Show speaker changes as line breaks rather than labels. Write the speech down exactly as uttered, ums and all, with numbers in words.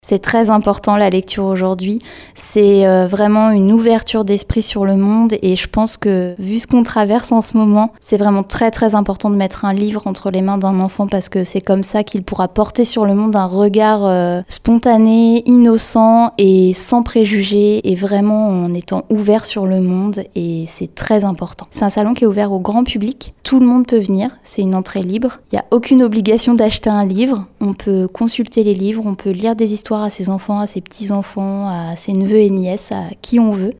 C'est très important la lecture aujourd'hui, c'est euh, vraiment une ouverture d'esprit sur le monde et je pense que vu ce qu'on traverse en ce moment, c'est vraiment très très important de mettre un livre entre les mains d'un enfant parce que c'est comme ça qu'il pourra porter sur le monde un regard euh, spontané, innocent et sans préjugés et vraiment en étant ouvert sur le monde et c'est très important. C'est un salon qui est ouvert au grand public, tout le monde peut venir, c'est une entrée libre, il n'y a aucune obligation d'acheter un livre, on peut consulter les livres, on peut lire des histoires à ses enfants, à ses petits-enfants, à ses neveux et nièces, à qui on veut.